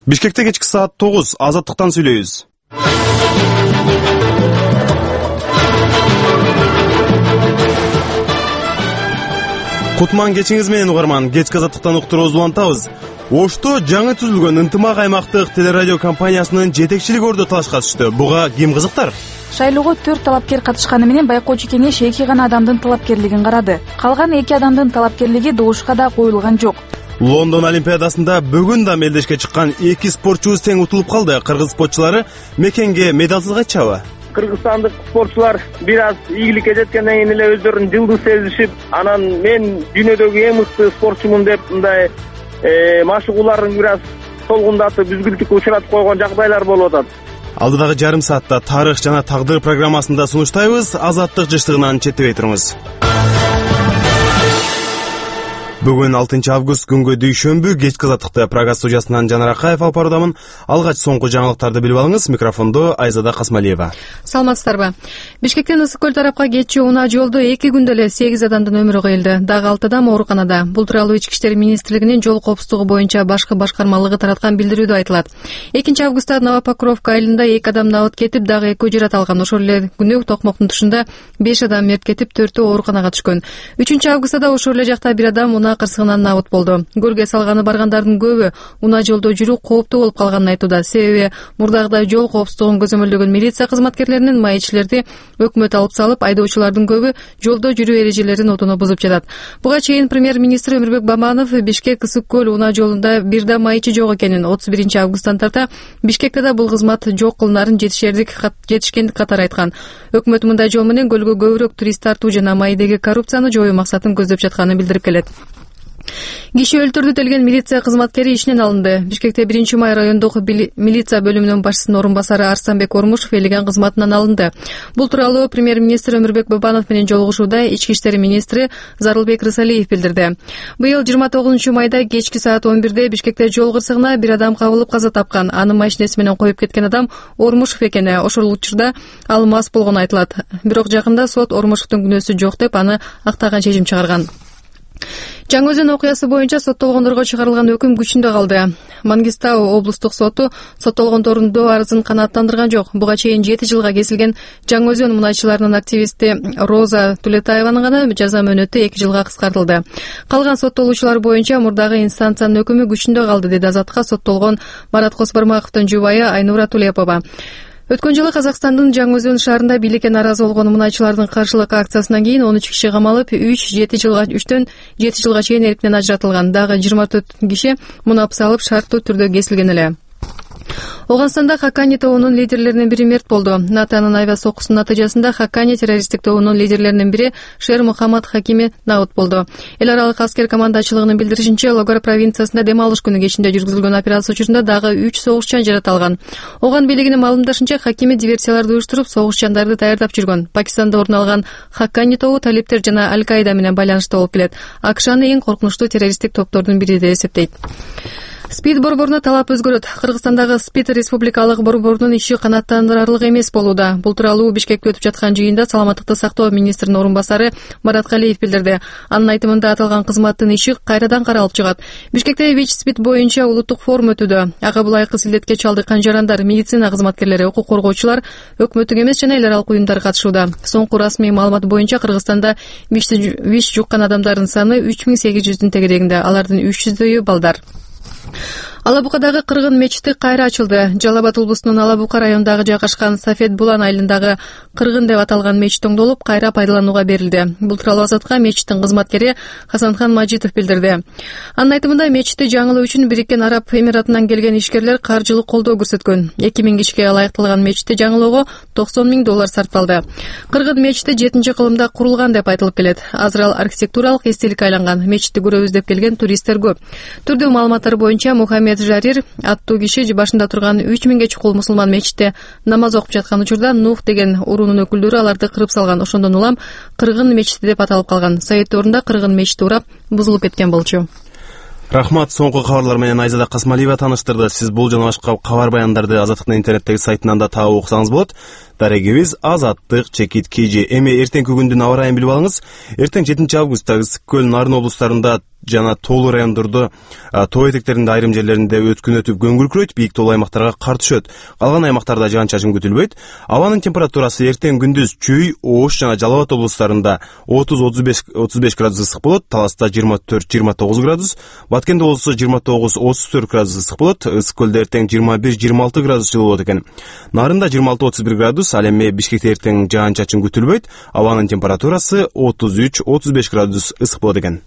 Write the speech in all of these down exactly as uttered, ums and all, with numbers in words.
Бишкекте кечки саат тогуз Азаттыктан сүйлөйбүз. Кутман кечиңиз менен угарман, кечки Азаттыктан уктуруубузду улантабыз. Ошто жаңы түзүлгөн Ынтымак аймактык телерадио компаниясынын жетекчилик ордо талашка катышты. Буга ким кызыктар? Шайлоого төрт талапкер катышканы менен байкоочу кеңеш эки гана адамдын талапкерлигин карады. Калган эки адамдын талапкерлиги добушка да коюлган жок. Лондон Олимпиадасында бүгүн да мелдешке чыккан эки спортчубуз тең утулуп калды. Кыргыз спортчулары мекенге медалсыз кайтчабы? Кыргызстандык спортчулар бир аз ийгиликке жеткенден кийин эле өздөрүн жылдыз сезишип, анан мен дүйнөдөгү эң мыкты спортчумун деп мындай машыгууларын бир аз солгундатып, үзгүлтүккө учуратып койгон жагдайлар болуп атат. Алдыдагы жарым саатта тарых жана тагдыр программасында сунуштайбыз. Азаттык жыштыгынан четтебей туруңуз. Бүгүн алтынчы август күнгө дүйшөмбү кечки Азаттыкты программа студиясынан Жанар Акаев алып баруудамын. Алгач соңку жаңылыктарды билип алыңыз. Микрофондо Айзада Касмалиева. Саламатсыздарбы? Бишкектен Ысык көл тарапка кетчү унаа жолдо эки күндө эле сегиз адамдын өмүрү кыйылды. Дагы алты адам ооруканада. Бул тууралуу Ички иштер министрлигинин жол коопсуздугу боюнча башкы башкармалыгы тараткан билдирүүдө айтылат. экинчи августта Новопокровка айылында эки адам набыт кетип, дагы экөө жарат алган. Ошол эле күнү Токмоктун тушунда беш адам мерт кетип, төртөө ооруканага түшкөн. үчүнчү августта да ошол эле жакта бир адам унаа кырсыгынан набыт болду. Көлгө салганы баргандардын көбү унаа жолдо жүрүү кооптуу болуп калганын айтууда. Себеби мурдагыдай жол коопсуздугун көзөмөлдөгөн милиция кызматкерлеринин маекчилерди өкмөт алып салып, айдоочулардын көбү жолдо жүрүү эрежелерин отуну бузуп жатат. Буга чейин премьер-министр Өмүрбек Бабанов Бишкек Ысык көл унаа жолунда бир да маекчи жок экенин, отуз биринчи августтан тарта Бишкекте да бул кызмат жок кылынарын жетишердик жетишкендик катары айткан. Өкмөт мындай жол менен көлгө көбүрөөк турист тартуу жана маайдеги коррупцияны жоюу максатын көздөп жатканын билдирип келет. Киши өлтүрдү делген милиция кызматкери ишинен алынды. Бишкекте биринчи май райондук милиция бөлүмүнүн башчысынын орун басары Арстанбек Ормушов элеген кызматынан алынды. Бул тууралуу премьер-министр Өмүрбек Бабанов менен жолугушууда Ички иштер министри Зарылбек Рысалиев билдирди. Быйыл жыйырма тогузунчу майда кечки саат он бирде Бишкекте жол кырсыгына бир адам кабылып каза тапкан. Анын машинеси менен коюп кеткен адам Ормушов экени. Ошол учурда ал мас болгону айтылат. Бирок жакында сот Ормушовдун күнөөсү жок деп аны актаган чечим чыгарган. Жаңы Өзөн окуясы боюнча соттолгондорго чыгарылган өкүм күчүндө калды. Мангистау облустук соту соттолгондордун арызын канааттандырган жок. Буга чейин жети жылга кесилген Жаңы Өзөн мунайчыларынын активисти Роза Тулетаеванын гана жаза мөөнөтү эки жылга кыскартылды. Калган соттолуучулар боюнча мурдагы инстанциянын өкүмү күчүндө калды, деди Азатка соттолгон Марат Косбармаковдун жубайы Айнура Тулепова. Өткөн жылы Казакстандын Жаңы Өзөн шаарында бийликке наразы болгон мунайчылардын каршылык акциясынан кийин он үч киши камалып, үч жети жылга үчтөн жети жылга чейин эркинен ажыратылган. Дагы жыйырма төрт киши мунап салып шарттуу түрдө кесилген эле. Оганстанда Хакани тобунун лидерлеринин бири мерт болду. Натанын айва соккусунун натыйжасында Хакани террористтик тобунун лидерлеринин бири Шер Мухаммад Хакими набыт болду. Эл аралык аскер командачылыгынын билдиришинче, Логар провинциясында дем алыш күнү кечинде жүргүзүлгөн операция учурунда дагы үч согушчан жарат алган. Оган бийлигинин маалымдашынча, Хакими диверсияларды уюштуруп, согушчандарды даярдап жүргөн. Пакистанда орун алган Хакани тобу талиптер жана Аль-Каида менен байланыштуу болуп келет. АКШ аны эң коркунучтуу террористтик топтордун бири деп эсептейт. СПИД борборуна талап өзгөрөт. Кыргызстандагы СПИД республикалык борборунун иши канааттандырарлык эмес болууда. Бул тууралуу Бишкекте өтүп жаткан жыйында саламаттыкты сактоо министринин орун басары Марат Калиев билдирди. Анын айтымында аталган кызматтын иши кайрадан каралып чыгат. Бишкекте ВИЧ-СПИД боюнча улуттук форум өтүүдө. Ага булайкы силдетке чалдыккан жарандар, медицина кызматкерлери, укук коргоочулар, өкмөттүк эмес жана эл аралык уюмдар катышууда. Соңку расмий маалымат боюнча Кыргызстанда ВИЧ жуккан адамдардын саны үч миң сегиз жүздүн тегерегинде. Алардын үч жүздөйү балдар. Алабукадагы кыргын мечити кайра ачылды. Жалал Абад облусунун Алабука районундагы жайгашкан Сафет Булан айылындагы кыргын деп аталган мечит оңдолуп, кайра пайдаланууга берилди. Бул тууралуу Азатка мечиттин кызматкери Хасанхан Мажитов билдирди. Анын айтымында, мечитти жаңылоо үчүн Бириккен Араб Эмиратынан келген ишкерлер каржылык колдоо көрсөткөн. эки миң кишиге ылайыкталган мечитти жаңылоого токсон миң доллар сарпталды. Кыргын мечити жетинчи кылымда курулган деп айтылып келет. Азыр ал архитектуралык эстеликке айланган. Мечитти көрөбүз деп келген туристтер көп. Түрдүү маалыматтар боюнча Мухаммед Жарир аттуу киши башында турган үч миңге чукул мусулман мечитте намаз окуп жаткан учурда Нух деген уруунун өкүлдөрү аларды кырып салган. Ошондон улам кыргын мечити деп аталып калган. Саид орунда кыргын мечити урап бузулуп кеткен болчу. Рахмат, соңку кабарлар менен Айзада Касмалиева таныштырды. Сиз бул жана башка кабар баяндарды Азаттыктын интернеттеги сайтынан да таап окусаңыз болот. Дарегибиз Азаттык чекит кж. Эми эртеңки күндүн аба ырайын билип алыңыз. Эртең жетинчи августта Ысык көл Нарын облустарында жана тоолуу райондордо тоо этектеринде айрым жерлеринде өткүн өтүп көңүлкүрөйт, бийик тоолуу аймактарга кар түшөт. Калган аймактарда жаан-чачын күтүлбөйт. Абанын температурасы эртең күндүз Чүй, Ош жана Жалал Абад облустарында отуз отуз беш градус ысык болот, Таласта жыйырма төрт жыйырма тогуз градус, Баткенде болсо жыйырма тогуз отуз төрт градус ысык болот, Ысык көлдө эртең жыйырма бир жыйырма алты градус жылуу болот экен. Нарында жыйырма алты отуз бир градус, ал эми Бишкекте эртең жаан-чачын күтүлбөйт. Абанын температурасы отуз үч отуз беш градус ысык болот экен.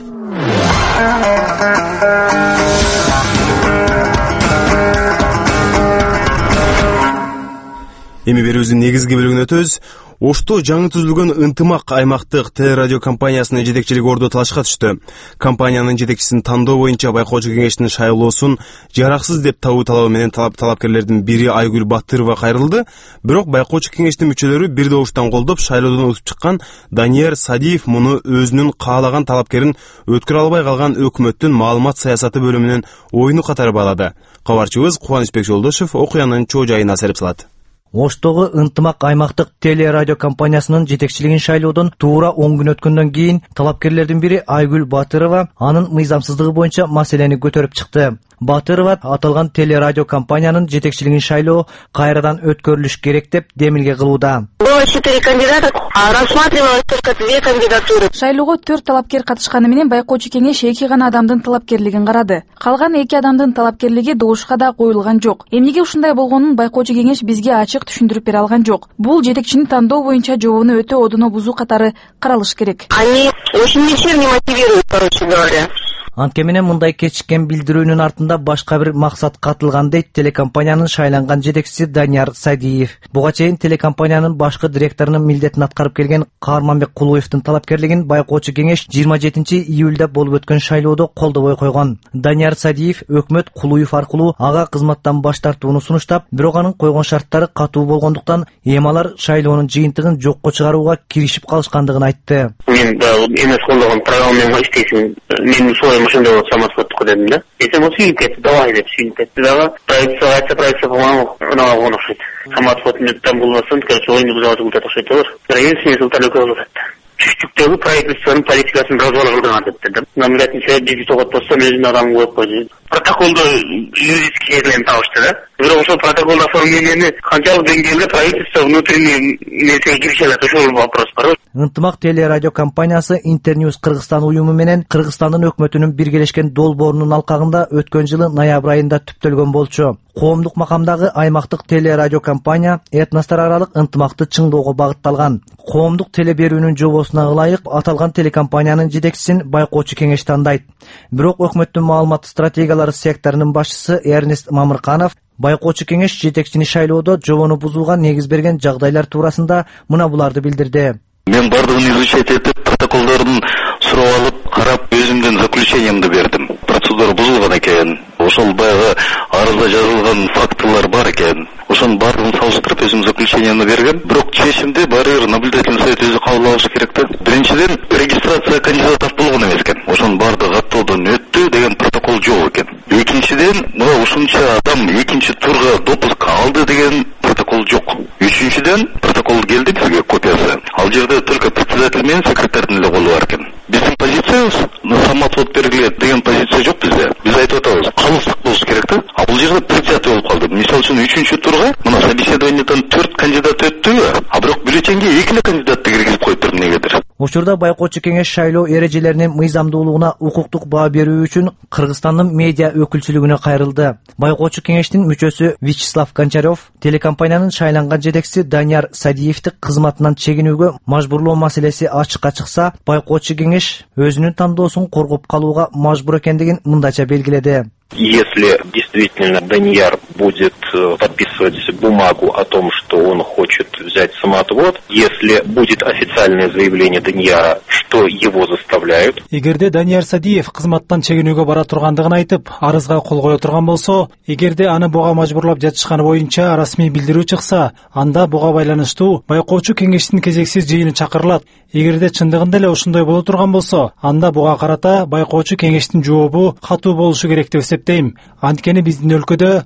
Эми берүүбүздүн негизги бөлүгүнө өтөбүз. Ошто жаңы түзүлгөн Ынтымак аймактык телерадио компаниясынын жетекчилиги ордо талашка түштү. Компаниянын жетекчисин тандоо боюнча байкоочу кеңештин шайлоосун жараксыз деп табуу талабы менен талап талапкерлердин бири Айгүл Батырова кайрылды. Бирок байкоочу кеңештин мүчөлөрү бир добуштан колдоп шайлоодон утуп чыккан Данияр Садиев муну өзүнүн каалаган талапкерин өткөрө албай калган өкмөттүн маалымат саясаты бөлүмүнүн оюну катары баалады. Кабарчыбыз Кубанычбек Жолдошев окуянын чоо жайына серип салат. Оштогу Ынтымак аймактык телерадио компаниясынын жетекчилигин шайлоодон туура он күн өткөндөн кийин талапкерлердин бири Айгүл Батырова анын мыйзамсыздыгы боюнча маселени көтөрүп чыкты. Батырова аталган телерадио компаниянын жетекчилигин шайлоо кайрадан өткөрүлүш керек деп демилге кылууда. Было четыре кандидата, а рассматривалось только две кандидатуры. Шайлоого төрт талапкер катышканы менен байкоочу кеңеш эки гана адамдын талапкерлигин карады. Калган эки адамдын талапкерлиги добушка да коюлган жок. Эмнеге ушундай болгонун байкоочу кеңеш бизге ачык түшүндүрүп бере алган жок. Бул жетекчини тандоо боюнча жообуну өтө одоно бузуу катары каралыш керек. Они очень ничем не мотивируют, короче говоря. Анткени менен мындай кечиккен билдирүүнүн артында башка бир максат катылган дейт телекомпаниянын шайланган жетекчиси Данияр Садиев. Буга чейин телекомпаниянын башкы директорунун милдетин аткарып келген Каарманбек Кулуевдин талапкерлигин байкоочу кеңеш жыйырма жетинчи июлда болуп өткөн шайлоодо колдобой койгон. Данияр Садиев өкмөт Кулуев аркылуу ага кызматтан баш тартууну сунуштап, бирок анын койгон шарттары катуу болгондуктан эми алар шайлоонун жыйынтыгын жокко чыгарууга киришип калышкандыгын айтты. Мен да эмес колдогон программаммен иштейсиң, мен своим ошондой болуп самосводтук дедим да. Эсем ол сүйүнүп кетти, давай деп сүйүнүп кетти дагы. Проектса айтса проектса по-моему унага он окшойт. Самосводун там булбасын, короче, оюнду бузабат кылып окшойт да. Эң смысл талөкө болуп атты. Чүчтүктөгү правительствонун политикасын развал кылдыңар депти да. Мамлекетинче жеги тогот болсо өзүнүн адамын коюп койду. Протоколдо юридический жерлерин табышты да. Бирок ошол протоколдо оформлениени канчалык деңгээлде правительство внутренний нерсеге киреше алат, ошол вопрос бар. Ынтымак телерадио компаниясы Интерньюз Кыргызстан уюму менен Кыргызстандын өкмөтүнүн биргелешкен долбоорунун алкагында өткөн жылы ноябрь айында түптөлгөн болчу. Коомдук макамдагы аймактык телерадио компания этностор аралык ынтымакты чыңдоого багытталган. Коомдук теле берүүнүн жобосуна ылайык аталган телекомпаниянын жетекчисин байкоочу кеңеш тандайт. Бирок өкмөттүн маалымат стратегиялары секторунун башчысы Эрнест Мамырканов байкоочу кеңеш жетекчини шайлоодо жобону бузууга негиз берген жагдайлар туурасында мына буларды билдирди. Мен бардыгын изучать этип, протоколдорун сурап алып, карап, өзүмдүн заключениемди бердим. Процедура бузулган экен. Ошол баягы арызда жазылган фактылар бар экен. Ошонун баардыгын салыштырып, өзүм заключениемди бергем. Бирок чечимди баары бир наблюдательный совет өзү кабыл алышы керек да. Биринчиден, регистрация кандидатов болгон эмес экен. Ошонун баардыгы каттоодон өттү деген протокол жок экен. Экинчиден, мына ушунча адам экинчи турга допуск алды деген протокол жок. Үчүнчүдөн, протокол келди бизге копиясы. Ал жерде только председатель менен секретарьдын эле колу бар экен. Биздин позициябыз на самоотвод бергилет деген позиция жок бизде. Биз айтып атабыз, калыстык болуш керек да. А бул жерде предвзятый болуп калды. Мисалы үчүн үчүнчү турга мына собеседованиядан төрт кандидат өттү, а бирок бюллетенге эки эле кандидатты киргизип коюптур эмнегедир. Учурда байкоочу кеңеш шайлоо эрежелеринин мыйзамдуулугуна укуктук баа берүү үчүн Кыргызстандын медиа өкүлчүлүгүнө кайрылды. Байкоочу кеңештин мүчөсү Вячеслав Гончарев телекомпаниянын шайланган жетекчиси Данияр Садиевти кызматынан чегинүүгө мажбурлоо маселеси ачыкка чыкса, байкоочу кеңеш өзүнүн тандоосун коргоп калууга мажбур экендигин мындайча белгиледи. Если действительно Данияр будет подписывать бумагу о том, что он хочет взять самоотвод, если будет официальное заявление Данияра, что его заставляют. Эгерде Данияр Садиев кызматтан чегинүүгө бара тургандыгын айтып, арызга кол кое турган болсо, эгерде аны буга мажбурлап жатышканы боюнча расмий билдирүү чыкса, анда буга байланыштуу байкоочу кеңештин кезексиз жыйыны чакырылат. Эгерде чындыгында эле ошондой боло турган болсо, анда буга карата байкоочу кеңештин жообу катуу болушу керек деп эсептейм. Анткени биздин өлкөдө андай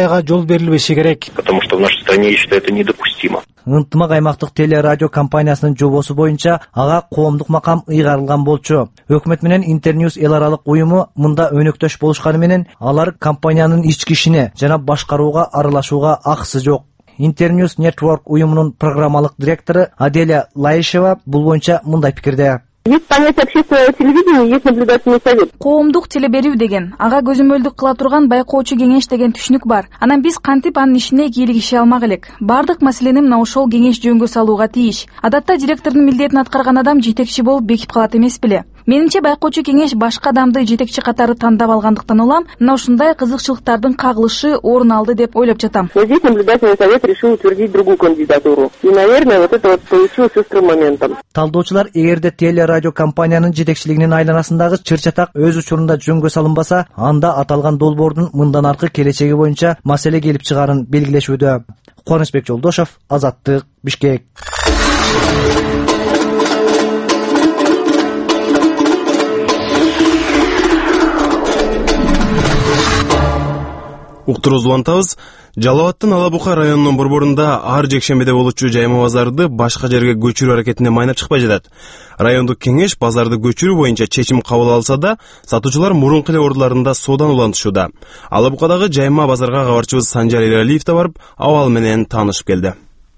мындайга жол берилбеши керек. Потому что в нашей стране, я считаю, это недопустимо. Ынтымак аймактык телерадио компаниясынын жобосу боюнча ага коомдук макам ыйгарылган болчу. Өкмөт менен Интерньюз эл аралык уюму мында өнөктөш болушканы менен алар компаниянын ички ишине жана башкарууга аралашууга акысы жок. Интерньюз Network уюмунун программалык директору Аделя Лаишева бул боюнча мындай пикирде. Есть понятие общественного телевидения, есть наблюдательный совет. Коомдук телеберүү деген, ага көзөмөлдүк кыла турган байкоочу кеңеш деген түшүнүк бар. Анан биз кантип анын ишине кийлигише алмак элек? Бардык маселени мына ошол кеңеш жөнгө салууга тийиш. Адатта директордун милдетин аткарган адам жетекчи болуп бекип калат эмес беле? Менимче байкоочу кеңеш башка адамды жетекчи катары тандап алгандыктан улам мына ушундай кызыкчылыктардын кагылышы орун алды деп ойлоп жатам. Вот здесь наблюдательный совет решил утвердить другую кандидатуру. И, наверное, вот это вот получилось острым моментом. Талдоочулар эгерде телерадио компаниянын жетекчилигинин айланасындагы чыр-чатак өз учурунда жөнгө салынбаса, анда аталган долбоордун мындан аркы келечеги боюнча маселе келип чыгарын белгилешүүдө. Кубанычбек Жолдошов, Азаттык, Бишкек. Уктуруз улантабыз. Жалал Абадтын Ала Бука районунун борборунда ар жекшембиде болчу жайма базарды башка жерге көчүрүү аракетине майнап чыкпай жатат. Райондук кеңеш базарды көчүрүү боюнча чечим кабыл алса да, сатуучулар мурунку эле ордуларында соодан улантышууда. Ала Букадагы жайма базарга кабарчыбыз Санжар Элалиев да барып, абал менен таанышып келди.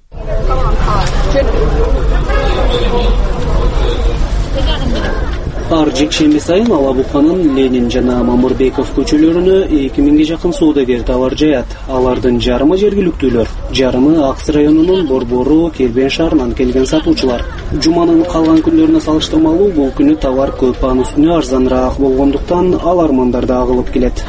Ар жекшемби сайын Ала Буканын Ленин жана Мамырбеков көчөлөрүнө эки миңге жакын соодагер товар жаят. Алардын жарымы жергиликтүүлөр, жарымы Акс районунун борбору Кербен шаарынан келген сатуучулар. Жуманын калган күндөрүнө салыштырмалуу бул күнү товар көп анын үстүнө арзаныраак болгондуктан алармандар да агылып келет.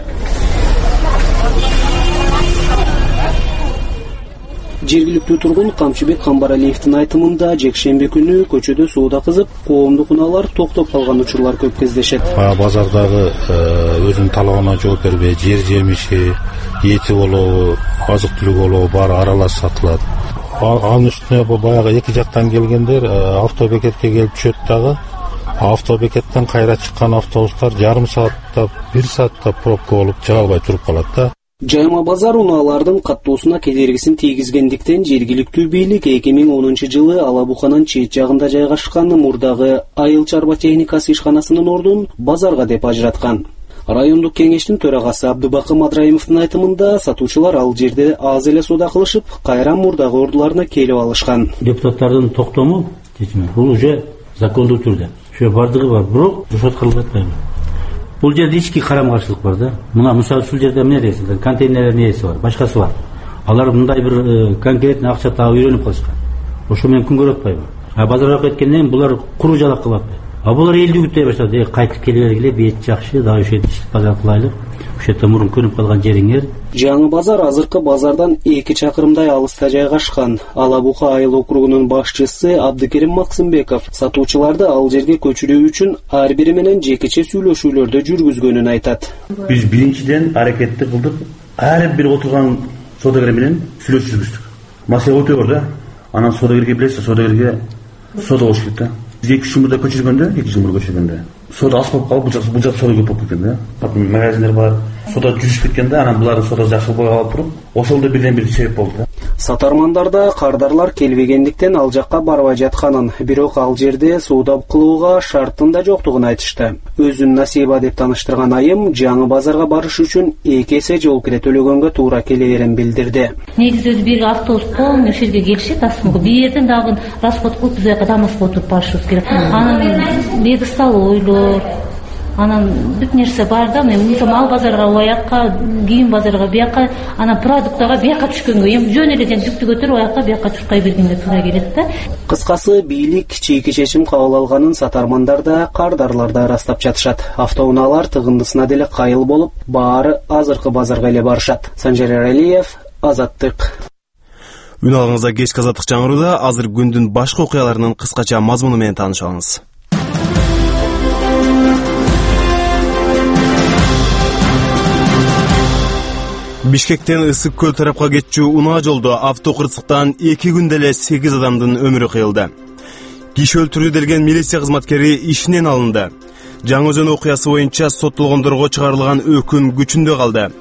Жергиликтүү тургун Камчыбек Камбаралиевдин айтымында жекшемби күнү көчөдө соода кызып, коомдук унаалар токтоп калган учурлар көп кездешет. Базардагы өзүнүн талабына жооп бербей, жер жемиши, эти болобу, азык түлүк болобу баары аралаш сатылат. Анын үстүнө баягы эки жактан келгендер автобекетке келип түшөт дагы. Автобекеттен кайра чыккан автобустар жарым саатта, бир саатта пробка болуп чыга албай туруп калат да. Жайма базар унаалардын каттоосуна кедергисин тийгизгендиктен жергиликтүү бийлик эки миң онунчу жылы Ала Буканын чет жагында жайгашкан мурдагы айыл чарба техникасы ишканасынын ордун базарга деп ажыраткан. Райондук кеңештин төрагасы Абдыбакы Мадраимовдун айтымында сатуучулар ал жерде аз эле соода кылышып, кайра мурдагы ордуларына келип алышкан. Депутаттардын токтому чечими бул уже закондуу түрдө. Ошо бардыгы бар, бирок рушват кылып атпайбы. Бул жерде ички карама-каршылык бар да. Мына мисалы ушул жерде эмне дейсиңер? Контейнерлер нээси бар, башкасы бар. Алар мындай бир конкретный акча таап үйрөнүп калышкан. Ошо менен күн көрүп атпайбы. А базарга кеткенден кийин булар куру жалак кылып атпайбы. А булар элди күтөй баштады. Кайтып келе бергиле, бет жакшы, дагы ошо жерде базар кылайлык. Ошо жерде мурун көнүп калган жериңер. Жаңы базар азыркы базардан эки чакырымдай алыста жайгашкан. Ала Бука айыл округунун башчысы Абдыкерим Максымбеков сатуучуларды ал жерге көчүрүү үчүн ар бири менен жекече сүйлөшүүлөрдү жүргүзгөнүн айтат. Биз биринчиден аракетти кылдык, ар бир отурган соодагер менен сүйлөшүп жүргүздүк. Маселе өтө бар да. Анан соодагерге билесиз, соодагерге соода болуш керек да. Эки жыл мурда көчүргөндө, эки жыл мурда көчүргөндө соода аз болуп калып, бул жак бул жак соода көп болуп кеткен да. Магазиндер бар, соода жүрүшүп кеткен да, анан булардын соодасы жакшы болбой калып туруп, ошол да бирден бир себеп болду да. Сатармандарда кардарлар келбегендиктен ал жакка барбай жатканын, бирок ал жерде соода кылууга шарттын да жоктугун айтышты. Өзүн Насиба деп тааныштырган айым жаңы базарга барыш үчүн эки эсе жол кире төлөгөнгө туура келээрин билдирди. Негизи өзү бир автобуска ошол жерге келишет, асмыкы бир жерден дагы расход кылып биз жака Дамаска отуруп барышыбыз керек. Анан медстолойлор, анан бүт нерсе бар да. Мен мисалы мал базарга оякка, кийим базарга бияка, анан продуктага бияка түшкөнгө, эми жөн эле жан жүктү көтөрүп оякка бияка чуркай бергенге туура келет да. Кыскасы бийлик чийки чечим кабыл алганын сатармандар да, кардарлар да ырастап жатышат. Автоунаалар тыгындысына деле кайыл болуп, баары азыркы базарга эле барышат. Санжар Элалиев, Азаттык. Үн алыңызда кечки Азаттык жаңырууда азыр күндүн башка окуяларынын кыскача мазмуну менен таанышып алыңыз. Бишкектен Ысык көл тарапка кетчү унаа жолдо автокырсыктан эки күндө эле сегиз адамдын өмүрү кыйылды. Киши өлтүрүү делген милиция кызматкери ишинен алынды. Жаңы Өзөн окуясы боюнча соттолгондорго чыгарылган өкүм күчүндө калды.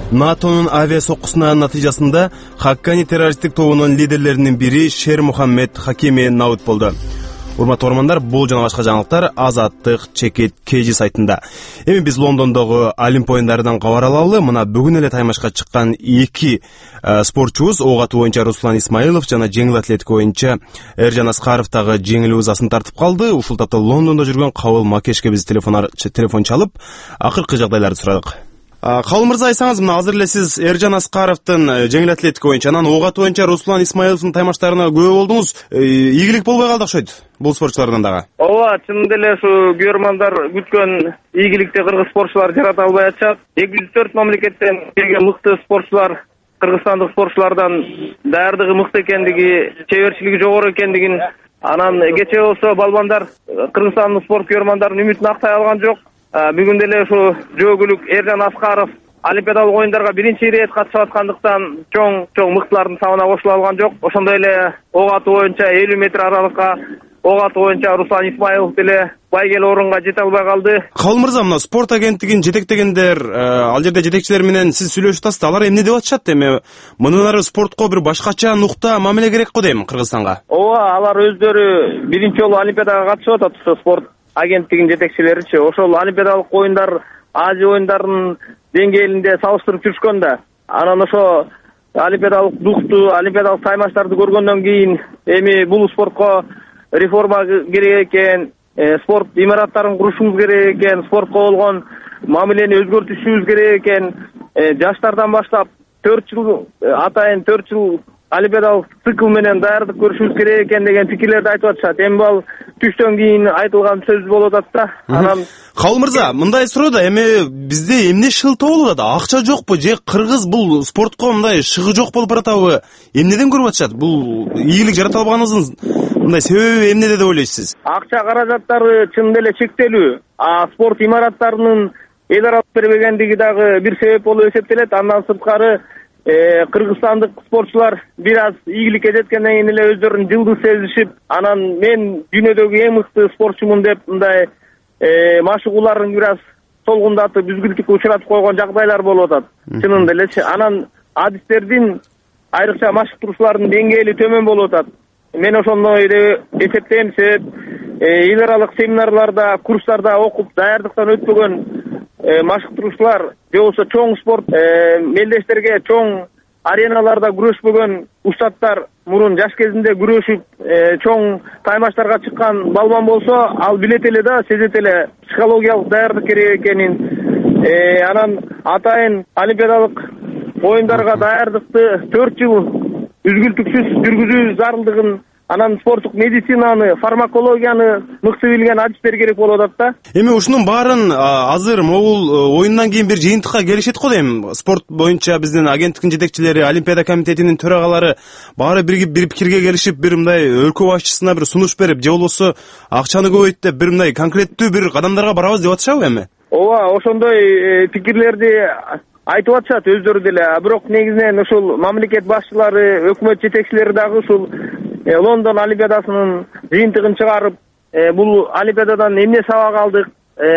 натонун авиа соккусунун натыйжасында Хаккани террористтик тобунун лидерлеринин бири Шер Мухаммед Хакими набыт болду. Урматтуу угармандар, бул жана башка жаңылыктар Азаттык Чекит Кежи сайтында. Эми биз Лондондогу Олимп оюндарынан кабар алалы. Мына бүгүн эле таймашка чыккан эки э, спортчубуз ок атуу боюнча Руслан Исмаилов жана жеңил атлетика боюнча Эржан Аскаров дагы жеңил узасын тартып калды. Ушул тапта Лондондо жүргөн Кабыл Макешке биз телефон телефон чалып, акыркы жагдайларды сурадык. Кабыл мырза, айтсаңыз, мына азыр эле сиз Эржан Аскаровдун жеңил атлетика боюнча, анан ок атуу боюнча Руслан Исмаиловдун таймаштарына күбө болдуңуз. Ийгилик болбой калды окшойт бул спортчулардан дагы. Ооба, чынында эле ушу көрөрмандар күткөн ийгиликти кыргыз спортчулар жарата албай атышат. эки жүз төрт мамлекеттен келген мыкты спортчулар кыргызстандык спортчулардан даярдыгы мыкты экендиги, чеберчилиги жогору экендигин, анан кечээ болсо балбандар кыргызстандык спорт көрөрмандардын үмүтүн актай алган жок. Бүгүн деле ушу жөөгүлүк Эржан Аскаров олимпиадалык оюндарга биринчи ирет катышып аткандыктан чоң чоң мыктылардын сабына кошула алган жок. Ошондой эле ок атуу боюнча элүү метр аралыкка ок атуу боюнча Руслан Исмаилов деле байгел орунга жете албай калды. Кабыл мырза, мына спорт агенттигин жетектегендер, ал жерде жетекчилер менен сиз сүйлөшүп атасыз. Алар эмне деп атышат? Эми мындан ары спортко бир башкача нукта мамиле керек го дейм Кыргызстанга. Ооба, алар өздөрү биринчи жолу олимпиадага катышып атат, ушу спорт агенттигинин жетекчилеричи. Ошол олимпиадалык оюндар Азия оюндарынын деңгээлинде салыштырып жүрүшкөн да. Анан ошо олимпиадалык духту, олимпиадалык таймаштарды көргөндөн кийин эми бул спортко реформа керек экен, спорт имараттарын курушубуз керек экен, спортко болгон мамилени өзгөртүшүбүз керек экен, жаштардан баштап төрт жыл атайын төрт жыл олимпиадалык цикл менен даярдык көрүшүбүз керек экен деген пикирлерди айтып атышат. Эми бул түштөн кийин айтылган сөз болуп атат да. Анан Кабыл мырза, мындай суроо да, эми бизде эмне шылтоо болуп атат? Акча жокпу же кыргыз бул спортко мындай шыгы жок болуп баратабы? Эмнеден көрүп атышат? Бул ийгилик жарата албаганыбыздын мындай себеби эмнеде деп ойлойсуз? Акча каражаттары чын эле чектелүү. А спорт имараттарынын эл аралык бербегендиги дагы бир себеп болуп эсептелет. Андан сырткары кыргызстандык спортчулар бир аз ийгиликке жеткенден кийин эле өздөрүн жылдыз сезишип, анан мен дүйнөдөгү эң мыкты спортчумун деп мындай машыгууларын бир аз солгундатып, үзгүлтүккө учуратып койгон жагдайлар болуп атат. Чынында элечи. Анан адистердин, айрыкча машыктыруучулардын деңгээли төмөн болуп атат. Мен ошондой деп эсептейм. Себеп эл аралык семинарларда, курстарда окуп даярдыктан өтпөгөн машыктыруучулар же болбосо чоң спорт мелдештерге чоң ареналарда күрөшпөгөн устаттар мурун жаш кезинде күрөшүп чоң таймаштарга чыккан балбан болсо, ал билет эле да, сезет эле психологиялык даярдык керек экенин. Анан атайын олимпиадалык оюндарга даярдыкты төрт жыл үзгүлтүксүз жүргүзүү зарылдыгын, анан спорттук медицинаны, фармакологияны мыкты билген адистер керек болуп атат да. Эми ушунун баарын азыр могул оюндан кийин бир жыйынтыкка келишет го дейм. Спорт боюнча биздин агенттиктин жетекчилери, Олимпиада комитетинин төрагалары баары бир бир пикирге келишип, бир мындай өлкө башчысына бир сунуш берип, же болбосо акчаны көбөйт деп бир мындай конкреттүү бир кадамдарга барабыз деп атышабы эми? Ооба, ошондой пикирлерди айтып атышат өздөрү деле. Бирок негизинен ушул мамлекет башчылары, өкмөт жетекчилери дагы ушул Лондон олимпиадасынын жыйынтыгын чыгарып, бул олимпиададан эмне сабак алдык,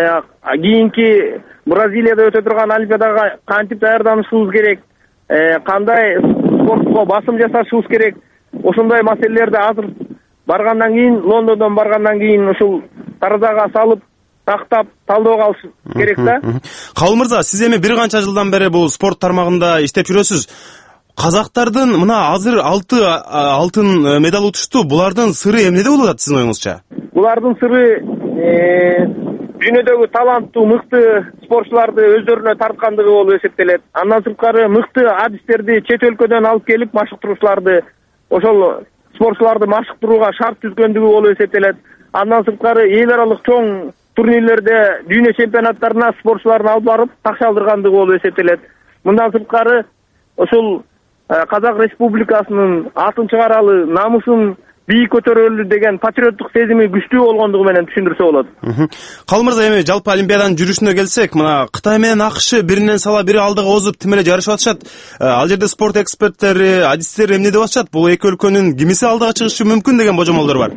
кийинки Бразилияда өтө турган олимпиадага кантип даярданышыбыз керек, кандай спортко басым жасашыбыз керек, ошондой маселелерди азыр баргандан кийин, Лондондон баргандан кийин ушул таразага салып, тактап, талдоого алыш керек да. Кабыл мырза, сиз эми бир канча жылдан бери бул спорт тармагында иштеп жүрөсүз. Казактардын мына азыр алты алтын медаль утушту. Булардын сыры эмнеде болуп атат сиздин оюңузча? Булардын сыры дүйнөдөгү таланттуу, мыкты спортчуларды өздөрүнө тарткандыгы болуп эсептелет. Андан сырткары мыкты адистерди чет өлкөдөн алып келип машыктыруучуларды, ошол спортчуларды машыктырууга шарт түзгөндүгү болуп эсептелет. Андан сырткары эл аралык чоң турнирлерде дүйнө чемпионаттарына спортчуларын алып барып такшалдыргандыгы болуп эсептелет. Мындан сырткары ушул Казак Республикасынын атын чыгаралы, намысын бийик көтөрөлү деген патриоттук сезими күчтүү болгондугу менен түшүндүрсө болот. Кабыл мырза, эми жалпы олимпиаданын жүрүшүнө келсек, мына Кытай менен АКШ биринен сала бири алдыга озуп тим эле жарышып атышат. Ал жерде спорт эксперттери, адистери эмне деп атышат? Бул эки өлкөнүн кимиси алдыга чыгышы мүмкүн деген божомолдор бар.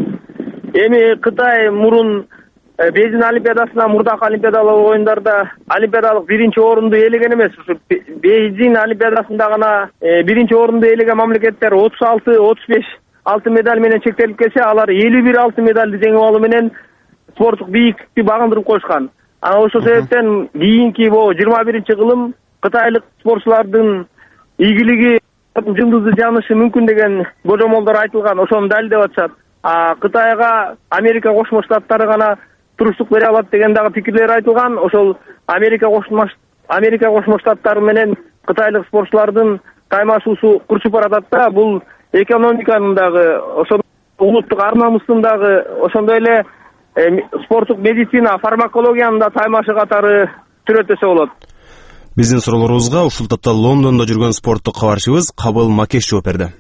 Эми Кытай мурун Бейжин олимпиадасына, мурдакы олимпиадалык оюндарда олимпиадалык биринчи орунду ээлеген эмес. Ушу Бейжин олимпиадасында гана биринчи орунду ээлеген мамлекеттер отуз алты отуз беш алтын медаль менен чектелип келсе, алар элүү бир алтын медальды жеңип алуу менен спорттук бийиктикти багындырып коюшкан. Анан ошол себептен кийинки бул жыйырма биринчи кылым кытайлык спортчулардын ийгилиги жылдызы жанышы мүмкүн деген божомолдор айтылган, ошону далилдеп атышат. А Кытайга Америка Кошмо Штаттары гана туруштук бере алат деген дагы пикирлер айтылган. Ошол Америка Кошмо Америка Кошмо Штаттары менен кытайлык спортчулардын каймашуусу курчуп баратат да. Бул экономиканын дагы, ошол улуттук ар намыстын дагы, ошондой эле спорттук медицина, фармакологиянын да таймашы катары түрөтөсө болот. Биздин суроолорубузга ушул тапта Лондондо жүргөн спорттук кабарчыбыз Кабыл Макеш жооп берди.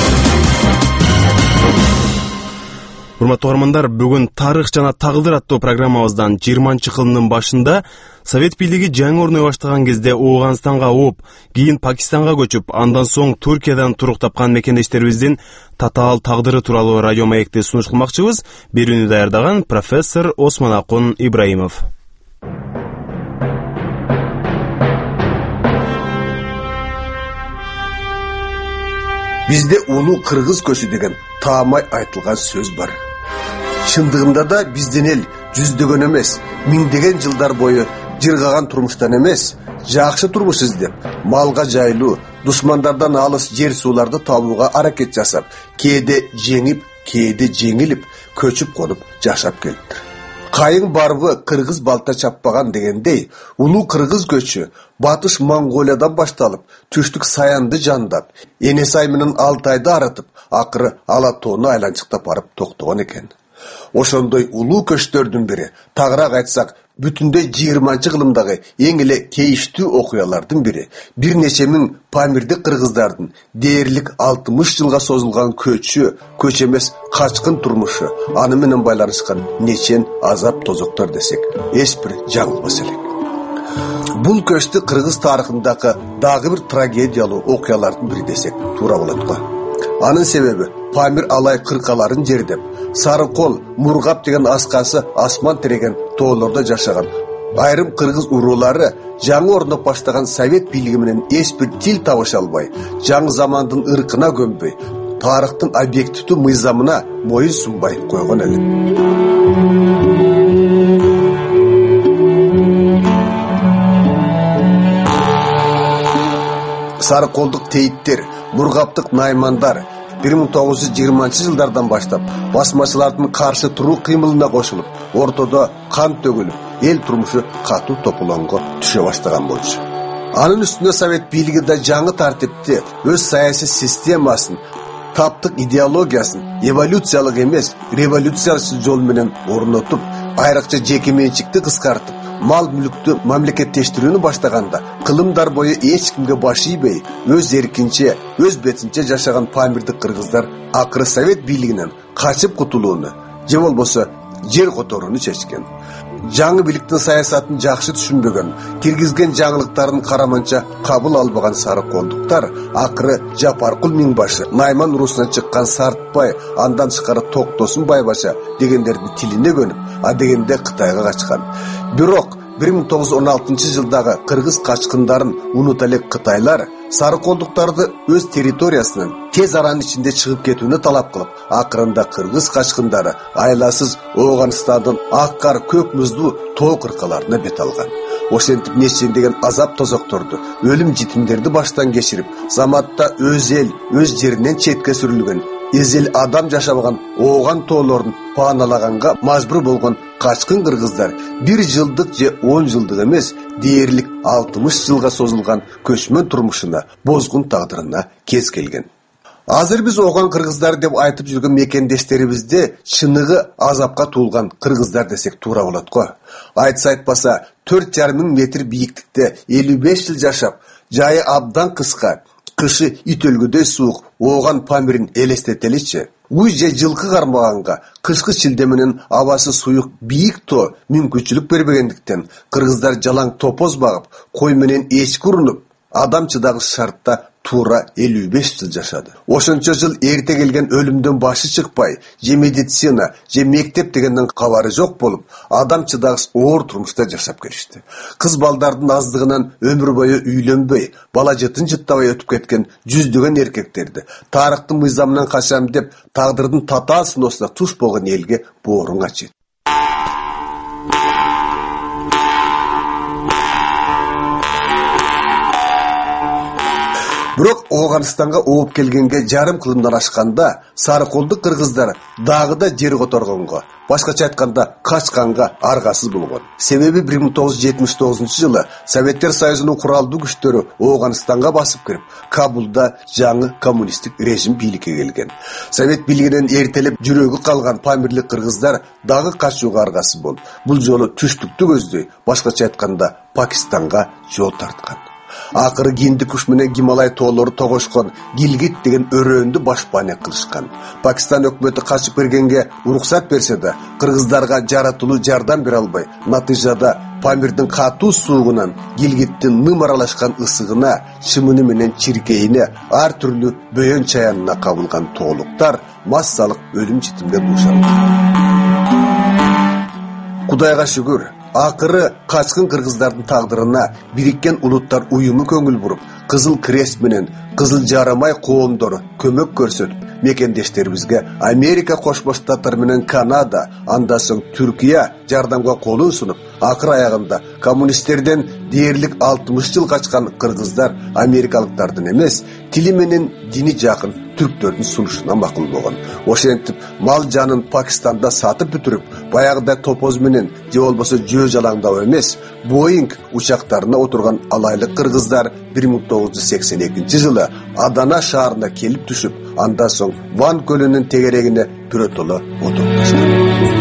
Урматтуу угармандар, бүгүн тарых жана тагдыр аттуу программабыздан жыйырманчы кылымдын башында Совет бийлиги жаңы орной баштаган кезде Ооганстанга ооп, кийин Пакистанга көчүп, андан соң Туркиядан турук тапкан мекендештерибиздин татаал тагдыры тууралуу радио маекти сунуш кылмакчыбыз. Берүүнү даярдаган профессор Осмонакун Ибраимов. Бизде улуу кыргыз көчү деген таамай айтылган сөз бар. Чындыгында да биздин эл жүздөгөн эмес, миңдеген жылдар бою жыргаган турмуштан эмес, жакшы турмуш издеп, малга жайлуу, душмандардан алыс жер сууларды табууга аракет жасап, кээде жеңип, кээде жеңилип, көчүп конуп жашап келиптир. Кайың барбы кыргыз балта чаппаган дегендей, улуу кыргыз көчү батыш Монголиядан башталып, түштүк Саянды жандап, Энесай менен Алтайды арытып, акыры Ала тоону айланчыктап барып токтогон экен. Ошондой улуу көчтөрдүн бири, тагыраак айтсак, бүтүндөй жыйырманчы кылымдагы эң эле кейиштүү окуялардын бири, бир нече миң памирдик кыргыздардын дээрлик алтымыш жылга созулган көчү, көч эмес качкын турмушу, аны менен байланышкан нечен азап тозоктор десек, эч бир жаңылбас элек. Бул көчтү кыргыз тарыхындагы дагы бир трагедиялуу окуялардын бири десек туура болот го. Анын себеби Памир алай кыркаларын жердеп, Сарыкол, Мургап деген аскасы асман тиреген тоолордо жашаган айрым кыргыз уруулары жаңы орноп баштаган Совет бийлиги менен эч бир тил табыша албай, жаңы замандын ыркына көмбөй, тарыхтын объективдүү мыйзамына моюн сунбай койгон эле. Сарыколдук тейиттер, Мургаптык наймандар бир миң тогуз жүз жыйырманчы жылдардан баштап басмачылардын каршы туруу кыймылына кошулуп, ортодо кан төгүлүп, эл турмушу катуу топулонго түшө баштаган болчу. Анын үстүнө Совет бийлиги да жаңы тартипти, өз саясий системасын, таптык идеологиясын эволюциялык эмес, революциялык жол менен орнотуп, айрыкча жеке менчикти кыскартып, мал мүлүктү мамлекеттештирүүнү баштаганда, кылымдар бою эч кимге баш ийбей, өз эркинче, өз бетинче жашаган памирдик кыргыздар акыры Совет бийлигинен качып кутулууну, же болбосо жер которууну чечкен. Жаңы бийликтин саясатын жакшы түшүнбөгөн, киргизген жаңылыктарын караманча кабыл албаган Сарыколдуктар акыры Жапаркул миңбашы, Найман уруусунан чыккан Сартбай, андан тышкары Токтосун Байбаша дегендердин тилине көнүп, а дегенде Кытайга качкан. Бирок бир миң тогуз жүз он алтынчы жылдагы кыргыз качкындарын унута элек кытайлар Сарыколдуктарды өз территориясынан тез аранын ичинде чыгып кетүүнү талап кылып, акырында кыргыз качкындары айласыз Ооганстандын ак кар көк муздуу тоо кыркаларына бет алган. Ошентип нечендеген азап тозокторду, өлүм житимдерди баштан кечирип, заматта өз эл, өз жеринен четке сүрүлгөн, эзел адам жашабаган Ооган тоолорун пааналаганга мажбур болгон качкын кыргыздар бир жылдык же он жылдык эмес, дээрлик алтымыш жылга созулган көчмөн турмушуна, бозгун тагдырына кез келген. Азыр биз Ооган кыргыздар деп айтып жүргөн мекендештерибизде чыныгы азапка туулган кыргыздар десек туура болот го. Айтса айтпаса төрт жарым миң метр бийиктикте элүү беш жыл жашап, жайы абдан кыска, кышы ит өлгөдөй суук Ооган Памирин элестетеличи. Уй же жылкы кармаганга, кышкы шилде менен абасы суюк бийик тоо мүмкүнчүлүк бербегендиктен кыргыздар жалаң топоз багып, кой менен эчки урунуп, адам чыдагыс шартта туура элүү беш жыл жашады. Ошончо жыл эрте келген өлүмдөн башы чыкпай, же медицина, же мектеп дегенден кабары жок болуп, адам чыдагыс оор турмушта жашап келишти. Кыз балдардын аздыгынан өмүр бою үйлөнбөй, бала жытын жыттабай өтүп кеткен жүздөгөн эркектерди тарыктын мыйзамынан качам деп тагдырдын татаал сыноосуна туш болгон элге боорун ачат. Бирок Ооганстанга ооп келгенге жарым кылымдан ашканда сарыколдук кыргыздар дагы да жер которгонго, башкача айтканда качканга аргасыз болгон. Себеби бир миң тогуз жүз жетимиш тогузунчу жылы Советтер Союзунун куралдуу күчтөрү Ооганстанга басып кирип, Кабулда жаңы коммунисттик режим бийликке келген. Совет бийлигинен эртелеп жүрөгү калган памирлик кыргыздар дагы качууга аргасыз болуп, бул жолу түштүктү көздөй, башкача айтканда Пакистанга жол тарткан. Акыры Гиндикуш менен Гималай тоолору тогошкон Гилгит деген өрөөндү башпаанек кылышкан. Пакистан өкмөтү качып киргенге уруксат берсе да, кыргыздарга жаратылуу жардам бере албай, натыйжада Памирдин катуу суугунан Гилгиттин ным аралашкан ысыгына, чымыны менен чиркейине, ар түрлүү бөйөн чаянына кабылган тоолуктар массалык өлүм житимге дуушалды. Кудайга шүгүр, акыры качкын кыргыздардын тагдырына Бириккен Улуттар уюму көңүл буруп, Кызыл Крест менен Кызыл Жарамай коомдору көмөк көрсөтүп, мекендештерибизге Америка Кошмо Штаттары менен Канада, андан соң Түркия жардамга колун сунуп, акыр аягында коммунисттерден дээрлик алтымыш жыл качкан кыргыздар америкалыктардын эмес, тили менен дини жакын түрктөрдүн сунушуна макул болгон. Ошентип мал жанын Пакистанда сатып бүтүрүп, баягыда топоз менен же болбосо жөө жалаңдап эмес, Боинг учактарына отурган алайлык кыргыздар бир миң тогуз жүз сексен экинчи жылы Адана шаарына келип түшүп, андан соң Ван көлүнүн тегерегине биротоло отуруп калышкан.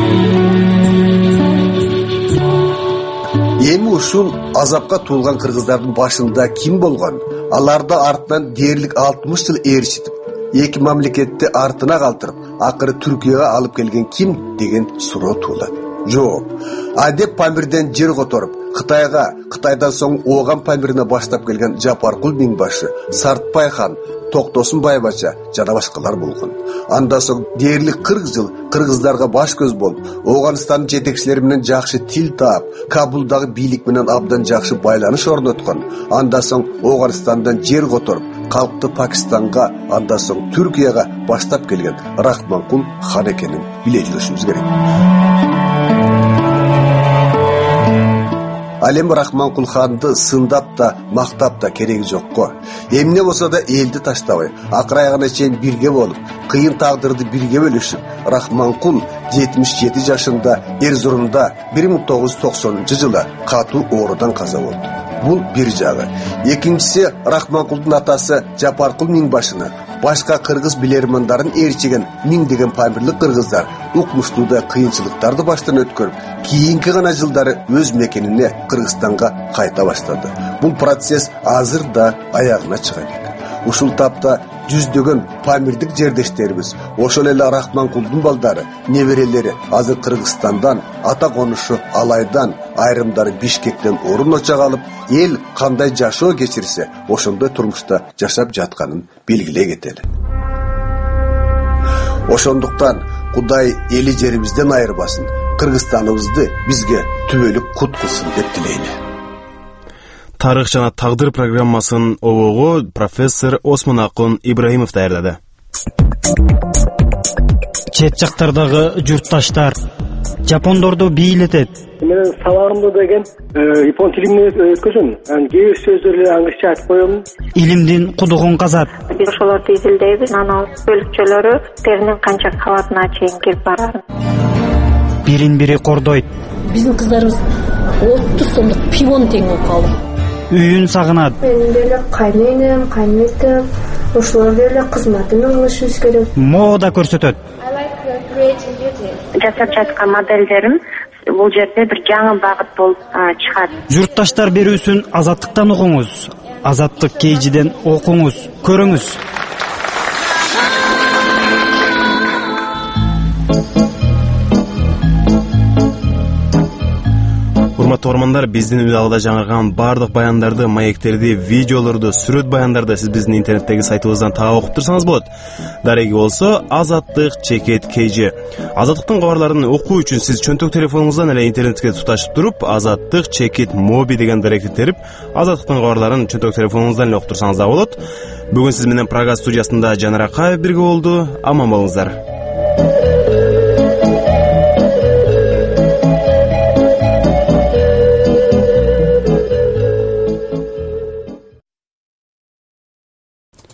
Эми ушул азапка туулган кыргыздардын башында ким болгон? Аларды артынан дээрлик алтымыш жыл ээрчитип, эки мамлекетти артына калтырып, акыры Түркияга алып келген ким деген суроо туулат. Жок. Адеп Памирден жер которуп, Кытайга, Кытайдан соң Ооган Памирине баштап келген Жапаркул Миңбашы, Сартбай хан, Токтосун Байбача жана башкалар болгон. Андан соң дээрлик кырк жыл кыргыздарга баш көз болуп, Ооганстандын жетекчилери менен жакшы тил таап, Кабулдагы бийлик менен абдан жакшы байланыш орноткон. Андан соң Ооганстандан жер которуп, калкты Пакистанга, андан соң Түркияга баштап келген Рахманкул хан экенин биле жүрүшүбүз керек. Ал эми Рахманкул ханды сындап да, мактап да кереги жокко. Эмне болсо да элди таштабай, акыр аягына чейин бирге болуп, кыйын тагдырды бирге бөлүшүп, Рахманкул жетимиш жети жашында Эрзурумда бир миң тогуз жүз токсонунчу жылы катуу оорудан каза болду. Бул бир жагы. Экинчиси Рахманкулдун атасы Жапаркул Миңбашыны башка кыргыз билермандарын ээрчиген миңдеген памирлик кыргыздар укмуштууда кыйынчылыктарды баштан өткөрүп, кийинки гана жылдары өз мекенине Кыргызстанга кайта баштады. Бул процесс азыр да аягына чыга элек. Ушул тапта жүздөгөн памирдик жердештерибиз, ошол эле Рахманкулдун балдары, неберелери азыр Кыргызстандан, ата конушу Алайдан, айрымдары Бишкектен орун очак алып, эл кандай жашоо кечирсе, ошондой турмушта жашап жатканын белгилей кетели. Ошондуктан Кудай эли жерибизден айырбасын, Кыргызстаныбызды бизге түбөлүк кут кылсын деп тилейли. Тарых жана тагдыр программасын обого профессор Осмон Акун Ибраимов даярдады. Чет жактардагы журтташтар жапондорду бийлетет. Мен сабагымда деген япон тилинен өткөзөм. Анан кээ бир сөздөрдү англисче айтып коем. Илимдин кудугун казат. Биз ошолорду изилдейбиз. Анан бөлүкчөлөрү теринин канча кабатына чейин кирип барат. Бирин-бири кордойт. Биздин кыздарыбыз отуз сомдук пивону тең болуп калды. Үйүн сагынат. Мен деле кайненем, кайнетем, ошолор деле кызматын алышыбыз керек. Мода көрсөтөт. Жасап жаткан моделдерим бул жерде бир жаңы багыт болуп чыгат. Журтташтар берүүсүн Азаттыктан угуңуз. Азаттык кейжиден окуңуз, көрүңүз. урматтуу угармандар, биздин үналда жаңырган бардык баяндарды, маектерди, видеолорду, сүрөт баяндарды сиз биздин интернеттеги сайтыбыздан таап окуп турсаңыз болот. Дареги болсо азаттык чекет kg. Азаттыктын кабарларын окуу үчүн сиз чөнтөк телефонуңуздан эле интернетке туташып туруп, азаттык чекет моби деген даректи терип, азаттыктын кабарларын чөнтөк телефонуңуздан эле окуп турсаңыз да болот. Бүгүн сиз менен Прага студиясында Жанар Акаев бирге болду. Аман болуңуздар.